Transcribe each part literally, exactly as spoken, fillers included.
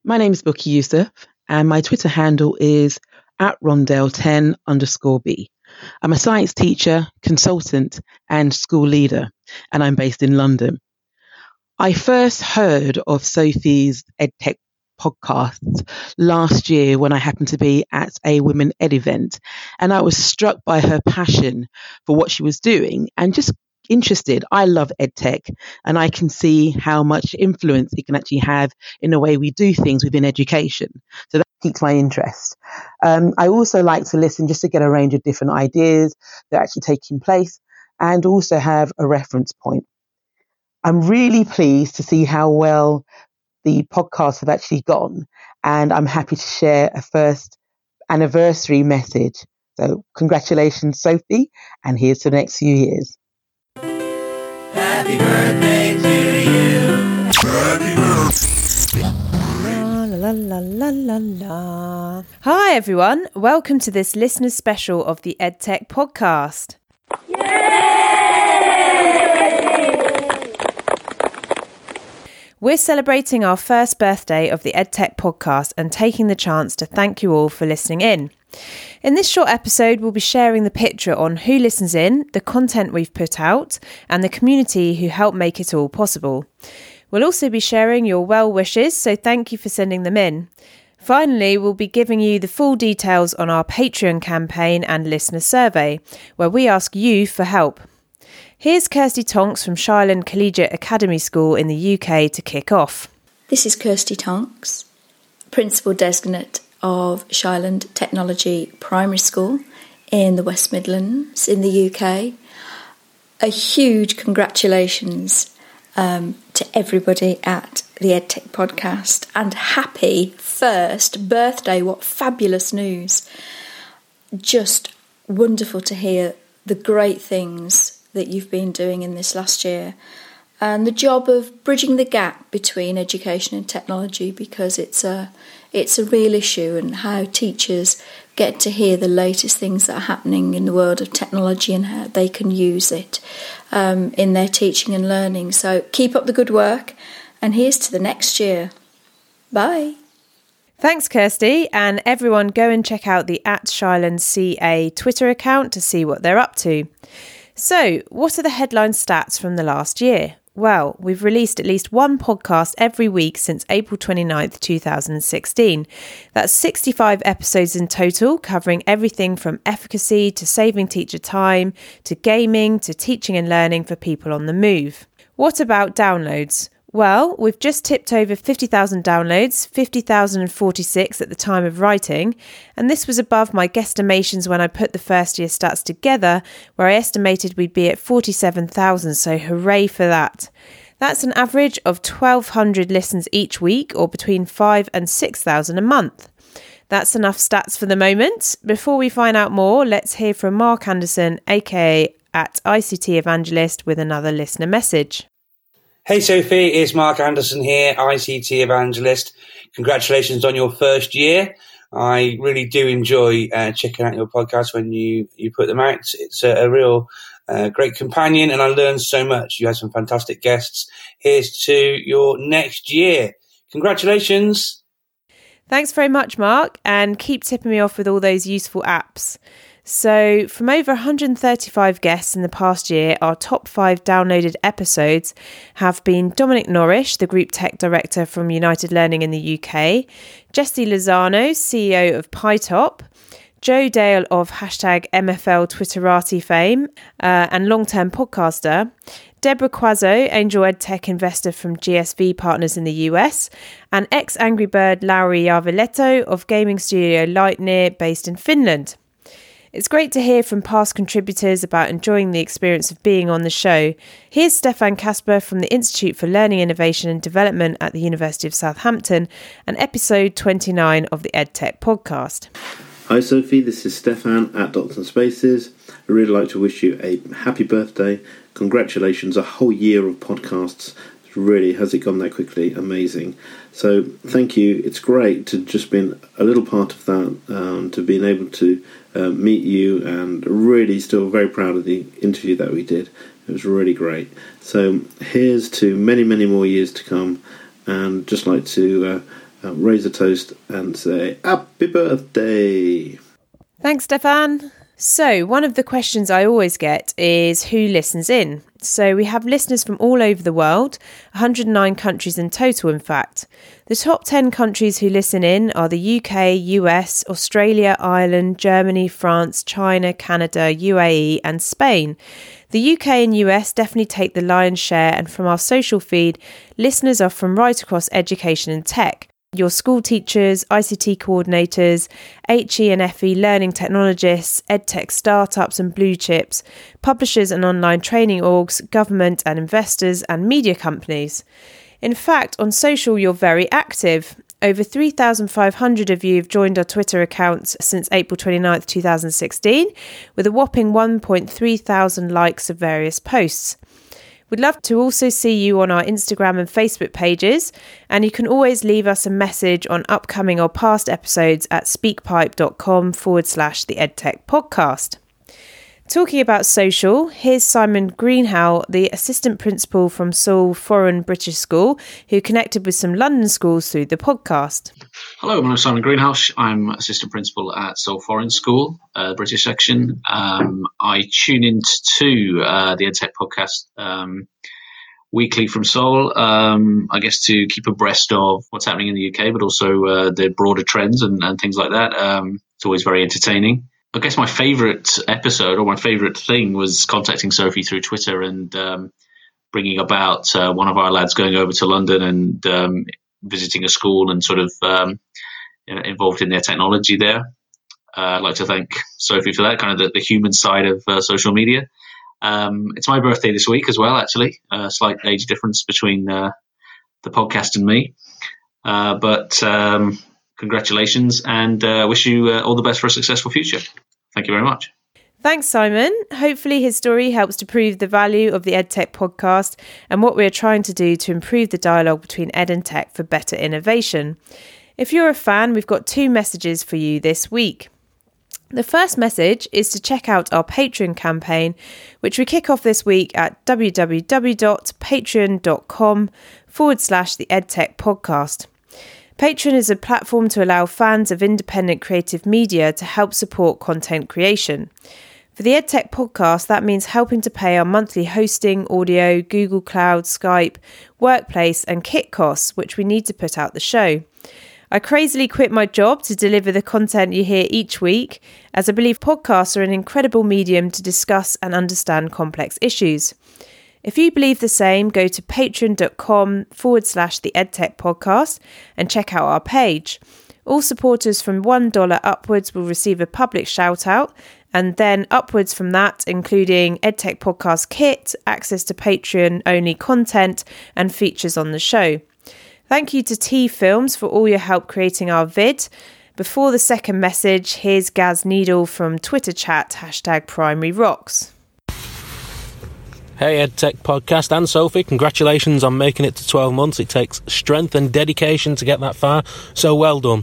My name is Buki Yusuf, and my Twitter handle is at Rondell ten underscore B. I'm a science teacher, consultant, and school leader, and I'm based in London. I first heard of Sophie's EdTech podcasts last year when I happened to be at a Women Ed event, and I was struck by her passion for what she was doing and just interested. I love EdTech, and I can see how much influence it can actually have in the way we do things within education. So that piques my interest. Um, I also like to listen just to get a range of different ideas that are actually taking place and also have a reference point. I'm really pleased to see how well the podcasts have actually gone, and I'm happy to share a first anniversary message. So congratulations, Sophie, and here's to the next few years. Happy birthday to you. Happy birthday. La, la, la, la, la. Hi everyone, welcome to this listener special of the EdTech podcast. We're celebrating our first birthday of the EdTech podcast and taking the chance to thank you all for listening in. In this short episode, we'll be sharing the picture on who listens in, the content we've put out, and the community who help make it all possible. We'll also be sharing your well wishes, so thank you for sending them in. Finally, we'll be giving you the full details on our Patreon campaign and listener survey, where we ask you for help. Here's Kirsty Tonks from Shireland Collegiate Academy School in the U K to kick off. This is Kirsty Tonks, Principal Designate of Shireland Technology Primary School in the West Midlands in the U K. A huge congratulations um, to everybody at the EdTech podcast and happy first birthday. What fabulous news. Just wonderful to hear the great things that you've been doing in this last year and the job of bridging the gap between education and technology, because it's a it's a real issue, and how teachers get to hear the latest things that are happening in the world of technology and how they can use it um, in their teaching and learning. So keep up the good work, and here's to the next year. Bye. Thanks, Kirsty, and everyone go and check out the at Shireland C A Twitter account to see what they're up to. So, what are the headline stats from the last year? Well, we've released at least one podcast every week since April twenty-ninth, two thousand sixteen. That's sixty-five episodes in total, covering everything from efficacy to saving teacher time, to gaming, to teaching and learning for people on the move. What about downloads? Well, we've just tipped over fifty thousand downloads, fifty thousand forty-six at the time of writing, and this was above my guesstimations when I put the first year stats together, where I estimated we'd be at forty-seven thousand, so hooray for that. That's an average of twelve hundred listens each week, or between five thousand and six thousand a month. That's enough stats for the moment. Before we find out more, let's hear from Mark Anderson, aka at I C T Evangelist, with another listener message. Hey Sophie, it's Mark Anderson here, I C T Evangelist. Congratulations on your first year. I really do enjoy uh, checking out your podcast when you, you put them out. It's a, a real uh, great companion, and I learned so much. You had some fantastic guests. Here's to your next year. Congratulations. Thanks very much, Mark, and keep tipping me off with all those useful apps. So, from over one hundred thirty-five guests in the past year, our top five downloaded episodes have been Dominic Norrish, the Group Tech Director from United Learning in the U K, Jessie Lozano, C E O of PyTop, Joe Dale of hashtag M F L Twitterati fame uh, and long-term podcaster, Deborah Quazzo, Angel EdTech investor from G S V Partners in the U S, and ex-Angry Bird Lauri Jarviletto of gaming studio Lightnear based in Finland. It's great to hear from past contributors about enjoying the experience of being on the show. Here's Stefan Kasper from the Institute for Learning Innovation and Development at the University of Southampton and episode twenty-nine of the EdTech podcast. Hi Sophie, this is Stefan at Dots and Spaces. I'd really like to wish you a happy birthday. Congratulations, a whole year of podcasts. Really, has it gone that quickly? Amazing. So thank you. It's great to just been a little part of that, um, to being able to uh, meet you, and really still very proud of the interview that we did. It was really great. So here's to many, many more years to come, and just like to uh, uh, raise a toast and say happy birthday. Thanks, Stefan. So, one of the questions I always get is who listens in. So, we have listeners from all over the world, one hundred nine countries in total, in fact. The top ten countries who listen in are the U K, U S, Australia, Ireland, Germany, France, China, Canada, U A E and Spain. The U K and U S definitely take the lion's share, and from our social feed, listeners are from right across education and tech. Your school teachers, I C T coordinators, H E and F E learning technologists, edtech startups and blue chips, publishers and online training orgs, government and investors and media companies. In fact, on social you're very active. Over three thousand five hundred of you have joined our Twitter accounts since April twenty-ninth, twenty sixteen, with a whopping one point three thousand likes of various posts. We'd love to also see you on our Instagram and Facebook pages, and you can always leave us a message on upcoming or past episodes at speakpipe.com forward slash the EdTech podcast. Talking about social, here's Simon Greenhow, the assistant principal from Seoul Foreign British School, who connected with some London schools through the podcast. Hello, my name is Simon Greenhouse. I'm assistant principal at Seoul Foreign School, uh, British section. Um, I tune into uh, the EdTech podcast um, weekly from Seoul, um, I guess to keep abreast of what's happening in the U K, but also uh, the broader trends and, and things like that. Um, it's always very entertaining. I guess my favourite episode or my favourite thing was contacting Sophie through Twitter and um, bringing about uh, one of our lads going over to London and um, visiting a school and sort of um, you know, involved in their technology there. Uh, I'd like to thank Sophie for that, kind of the, the human side of uh, social media. Um, it's my birthday this week as well, actually. A uh, slight age difference between uh, the podcast and me. Uh, but... Um, Congratulations, and uh, wish you uh, all the best for a successful future. Thank you very much. Thanks, Simon. Hopefully his story helps to prove the value of the EdTech podcast and what we're trying to do to improve the dialogue between ed and tech for better innovation. If you're a fan, we've got two messages for you this week. The first message is to check out our Patreon campaign, which we kick off this week at www.patreon.com forward slash the EdTech podcast. Patreon is a platform to allow fans of independent creative media to help support content creation. For the EdTech podcast, that means helping to pay our monthly hosting, audio, Google Cloud, Skype, workplace and kit costs, which we need to put out the show. I crazily quit my job to deliver the content you hear each week, as I believe podcasts are an incredible medium to discuss and understand complex issues. If you believe the same, go to patreon.com forward slash the EdTech podcast and check out our page. All supporters from one dollar upwards will receive a public shout out, and then upwards from that, including EdTech podcast kit, access to Patreon only content and features on the show. Thank you to T Films for all your help creating our vid. Before the second message, here's Gaz Needle from Twitter chat, hashtag Primary Rocks. Hey EdTech podcast and Sophie, congratulations on making it to twelve months. It takes strength and dedication to get that far, so well done.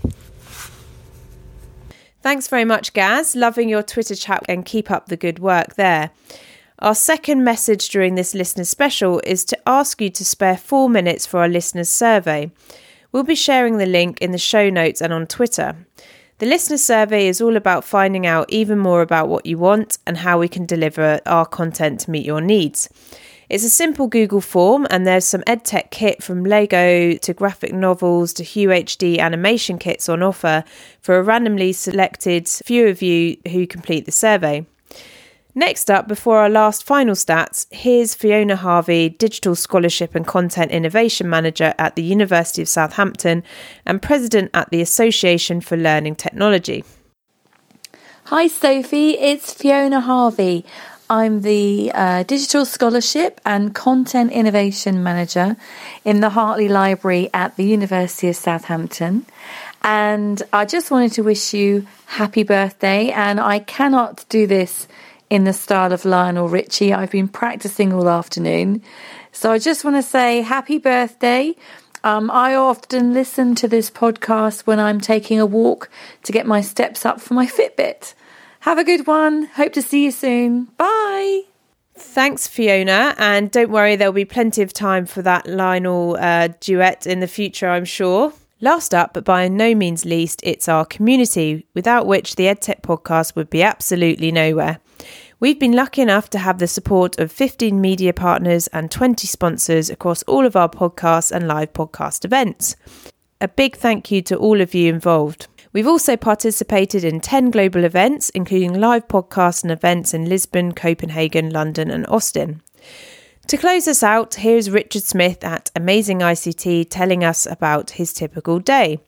Thanks very much, Gaz. Loving your Twitter chat and keep up the good work there. Our second message during this listener special is to ask you to spare four minutes for our listeners survey. We'll be sharing the link in the show notes and on Twitter. The listener survey is all about finding out even more about what you want and how we can deliver our content to meet your needs. It's a simple Google form, and there's some EdTech kit from Lego to graphic novels to Hue H D animation kits on offer for a randomly selected few of you who complete the survey. Next up, before our last final stats, here's Fiona Harvey, Digital Scholarship and Content Innovation Manager at the University of Southampton and President at the Association for Learning Technology. Hi Sophie, it's Fiona Harvey. I'm the uh, Digital Scholarship and Content Innovation Manager in the Hartley Library at the University of Southampton. And I just wanted to wish you happy birthday, and I cannot do this in the style of Lionel Richie. I've been practicing all afternoon. So I just want to say happy birthday. Um, I often listen to this podcast when I'm taking a walk to get my steps up for my Fitbit. Have a good one. Hope to see you soon. Bye. Thanks, Fiona. And don't worry, there'll be plenty of time for that Lionel uh, duet in the future, I'm sure. Last up, but by no means least, it's our community, without which the EdTech podcast would be absolutely nowhere. We've been lucky enough to have the support of fifteen media partners and twenty sponsors across all of our podcasts and live podcast events. A big thank you to all of you involved. We've also participated in ten global events, including live podcasts and events in Lisbon, Copenhagen, London and Austin. To close us out, here's Richard Smith at Amazing I C T telling us about his typical day.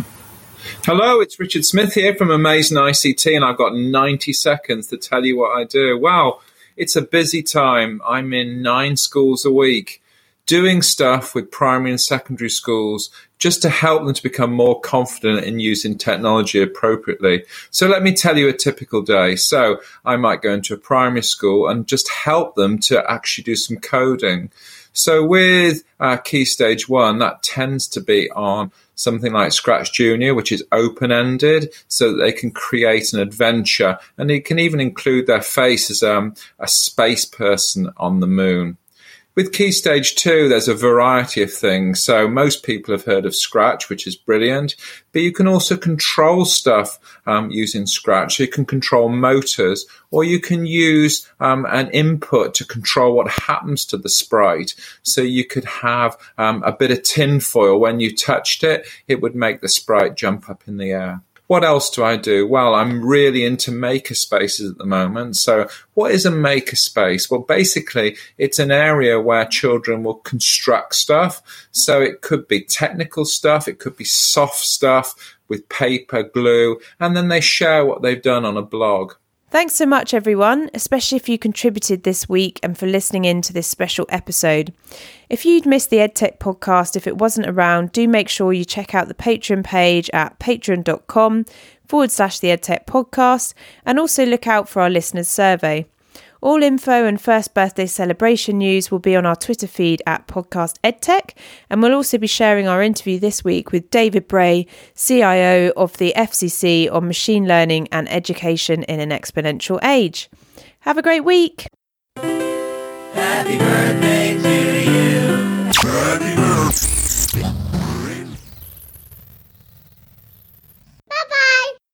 Hello, it's Richard Smith here from Amazing I C T, and I've got ninety seconds to tell you what I do. Wow, it's a busy time. I'm in nine schools a week, doing stuff with primary and secondary schools just to help them to become more confident in using technology appropriately. So let me tell you a typical day. So I might go into a primary school and just help them to actually do some coding. So with uh, Key Stage one, that tends to be on something like Scratch Junior, which is open-ended, so that they can create an adventure. And it can even include their face as um, a space person on the moon. With Key Stage two, there's a variety of things. So most people have heard of Scratch, which is brilliant, but you can also control stuff um, using Scratch. So you can control motors, or you can use um, an input to control what happens to the sprite. So you could have um, a bit of tinfoil. When you touched it, it would make the sprite jump up in the air. What else do I do? Well, I'm really into makerspaces at the moment. So what is a makerspace? Well, basically, it's an area where children will construct stuff. So it could be technical stuff. It could be soft stuff with paper, glue, and then they share what they've done on a blog. Thanks so much, everyone, especially if you contributed this week and for listening in to this special episode. If you'd missed the EdTech podcast, if it wasn't around, do make sure you check out the Patreon page at patreon.com forward slash the EdTech podcast, and also look out for our listeners survey. All info and first birthday celebration news will be on our Twitter feed at Podcast EdTech, and we'll also be sharing our interview this week with David Bray, C I O of the F C C, on machine learning and education in an exponential age. Have a great week. Happy birthday to you. Happy birthday.